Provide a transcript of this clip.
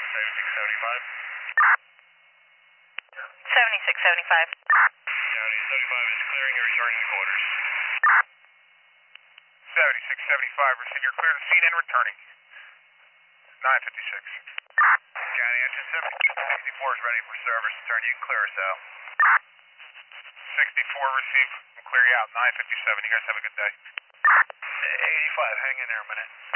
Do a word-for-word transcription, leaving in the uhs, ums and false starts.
seventy-six seventy-five. seventy-six seventy-five. County seventy-five is clearing and returning to quarters. seventy-six seventy-five, receive your clear to scene and returning. nine fifty-six. County engine seventy, sixty-four is ready for service. Turn, you can clear us out. sixty-four, receive and clear you out. nine fifty-seven, you guys have a good day. eighty-five, hang in there a minute.